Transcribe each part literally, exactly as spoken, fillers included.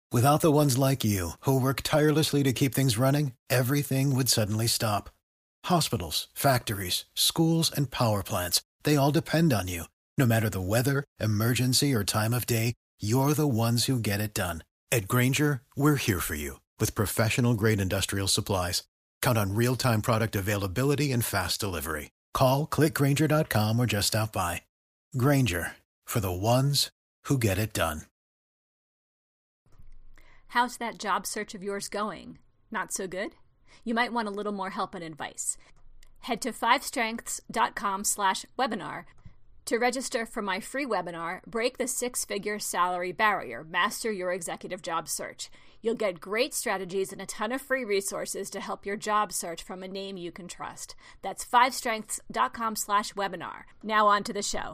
Without the ones like you, who work tirelessly to keep things running, everything would suddenly stop. Hospitals, factories, schools, and power plants, they all depend on you. No matter the weather, emergency, or time of day, you're the ones who get it done. At Grainger, we're here for you with professional-grade industrial supplies. Count on real-time product availability and fast delivery. Call, click Grainger dot com, or just stop by. Grainger, for the ones who get it done. How's that job search of yours going? Not so good? You might want a little more help and advice. Head to fivestrengths.com slash webinar to register for my free webinar, Break the Six-Figure Salary Barrier, Master Your Executive Job Search. You'll get great strategies and a ton of free resources to help your job search from a name you can trust. That's fivestrengths.com slash webinar. Now on to the show.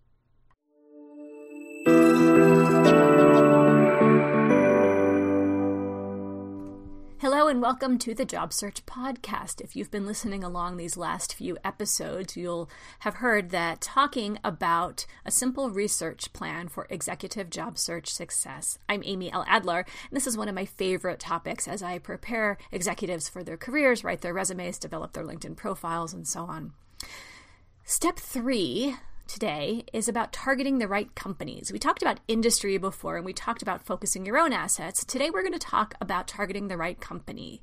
Hello and welcome to the Job Search Podcast. If you've been listening along these last few episodes, you'll have heard that talking about a simple research plan for executive job search success. I'm Amy L. Adler, and this is one of my favorite topics as I prepare executives for their careers, write their resumes, develop their LinkedIn profiles, and so on. Step three today is about targeting the right companies. We talked about industry before, and we talked about focusing your own assets. Today, we're going to talk about targeting the right company.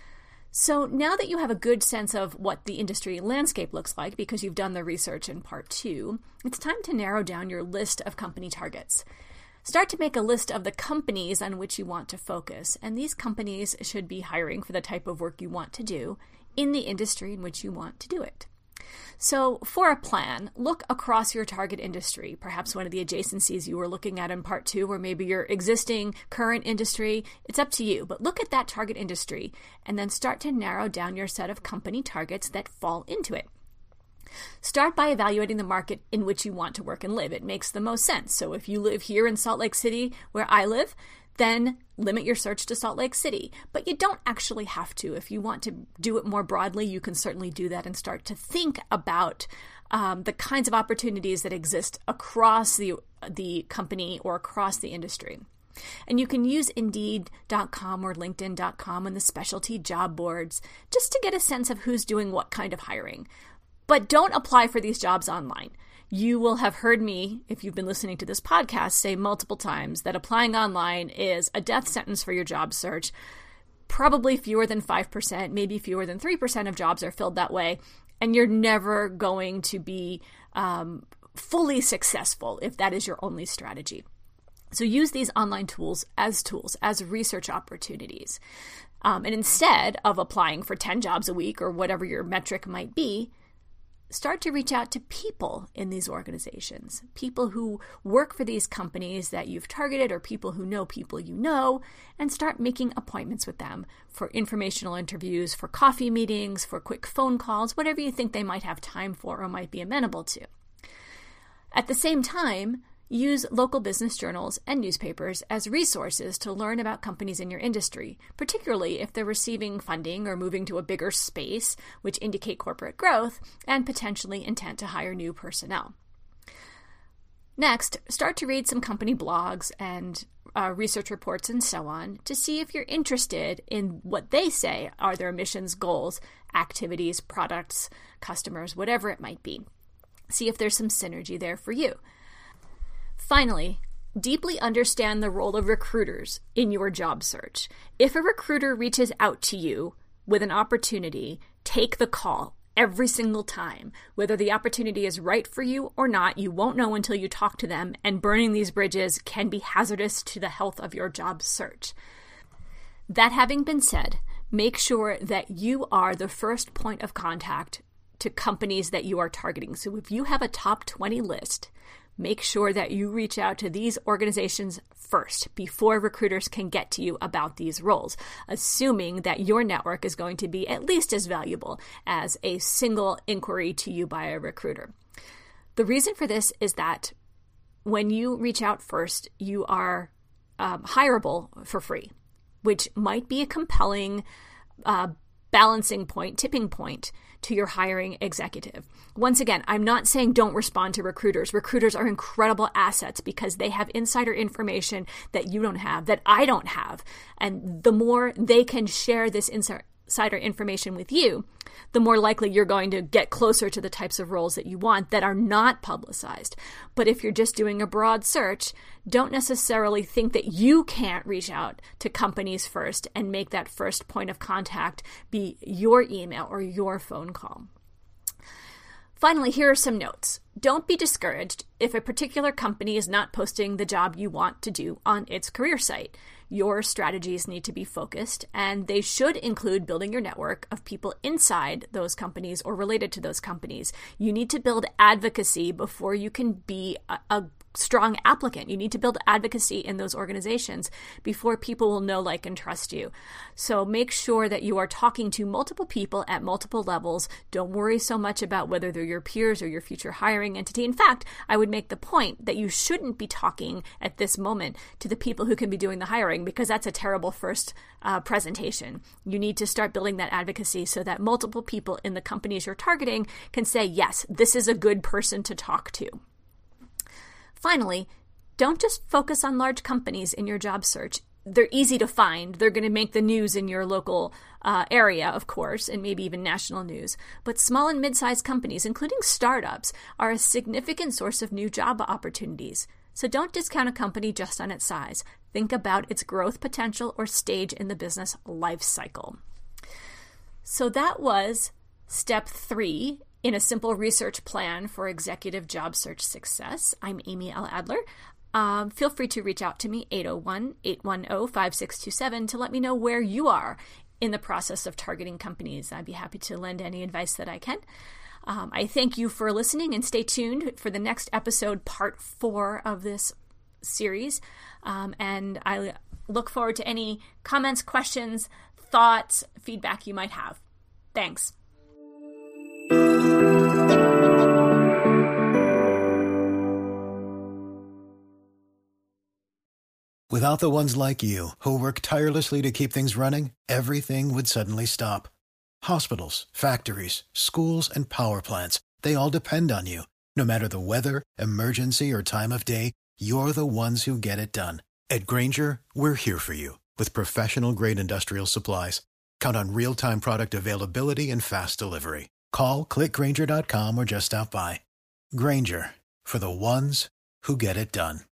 So now that you have a good sense of what the industry landscape looks like, because you've done the research in part two, it's time to narrow down your list of company targets. Start to make a list of the companies on which you want to focus, and these companies should be hiring for the type of work you want to do in the industry in which you want to do it. So for a plan, look across your target industry, perhaps one of the adjacencies you were looking at in part two, or maybe your existing current industry. It's up to you, but look at that target industry and then start to narrow down your set of company targets that fall into it. Start by evaluating the market in which you want to work and live. It makes the most sense. So if you live here in Salt Lake City, where I live, then limit your search to Salt Lake City. But you don't actually have to. If you want to do it more broadly, you can certainly do that and start to think about um, the kinds of opportunities that exist across the, the company or across the industry. And you can use Indeed dot com or LinkedIn dot com and the specialty job boards just to get a sense of who's doing what kind of hiring. But don't apply for these jobs online. You will have heard me, if you've been listening to this podcast, say multiple times that applying online is a death sentence for your job search. Probably fewer than five percent, maybe fewer than three percent of jobs are filled that way. And you're never going to be um, fully successful if that is your only strategy. So use these online tools as tools, as research opportunities. Um, and instead of applying for ten jobs a week or whatever your metric might be, start to reach out to people in these organizations, people who work for these companies that you've targeted or people who know people you know, and start making appointments with them for informational interviews, for coffee meetings, for quick phone calls, whatever you think they might have time for or might be amenable to. At the same time, use local business journals and newspapers as resources to learn about companies in your industry, particularly if they're receiving funding or moving to a bigger space, which indicate corporate growth and potentially intent to hire new personnel. Next, start to read some company blogs and uh, research reports and so on to see if you're interested in what they say are their missions, goals, activities, products, customers, whatever it might be. See if there's some synergy there for you. Finally, deeply understand the role of recruiters in your job search. If a recruiter reaches out to you with an opportunity, take the call every single time. Whether the opportunity is right for you or not, you won't know until you talk to them, and burning these bridges can be hazardous to the health of your job search. That having been said, make sure that you are the first point of contact to companies that you are targeting. So if you have a top twenty list, make sure that you reach out to these organizations first before recruiters can get to you about these roles, assuming that your network is going to be at least as valuable as a single inquiry to you by a recruiter. The reason for this is that when you reach out first, you are um, hireable for free, which might be a compelling uh, balancing point, tipping point to your hiring executive. Once again, I'm not saying don't respond to recruiters. Recruiters are incredible assets because they have insider information that you don't have, that I don't have. And the more they can share this insider insider information with you, the more likely you're going to get closer to the types of roles that you want that are not publicized. But if you're just doing a broad search, don't necessarily think that you can't reach out to companies first and make that first point of contact be your email or your phone call. Finally, here are some notes. Don't be discouraged if a particular company is not posting the job you want to do on its career site. Your strategies need to be focused, and they should include building your network of people inside those companies or related to those companies. You need to build advocacy before you can be a, a strong applicant. You need to build advocacy in those organizations before people will know, like, and trust you. So make sure that you are talking to multiple people at multiple levels. Don't worry so much about whether they're your peers or your future hiring entity. In fact, I would make the point that you shouldn't be talking at this moment to the people who can be doing the hiring, because that's a terrible first uh, presentation. You need to start building that advocacy so that multiple people in the companies you're targeting can say, yes, this is a good person to talk to. Finally, don't just focus on large companies in your job search. They're easy to find. They're going to make the news in your local uh, area, of course, and maybe even national news. But small and mid-sized companies, including startups, are a significant source of new job opportunities. So don't discount a company just on its size. Think about its growth potential or stage in the business life cycle. So that was step three in a simple research plan for executive job search success. I'm Amy L. Adler. Um, feel free to reach out to me, eight oh one, eight one oh, five six two seven, to let me know where you are in the process of targeting companies. I'd be happy to lend any advice that I can. Um, I thank you for listening, and stay tuned for the next episode, part four of this series. Um, and I look forward to any comments, questions, thoughts, feedback you might have. Thanks. Without the ones like you, who work tirelessly to keep things running, everything would suddenly stop. Hospitals, factories, schools, and power plants, they all depend on you. No matter the weather, emergency, or time of day, you're the ones who get it done. At Grainger, we're here for you with professional-grade industrial supplies. Count on real-time product availability and fast delivery. Call, click Grainger dot com, or just stop by. Grainger, for the ones who get it done.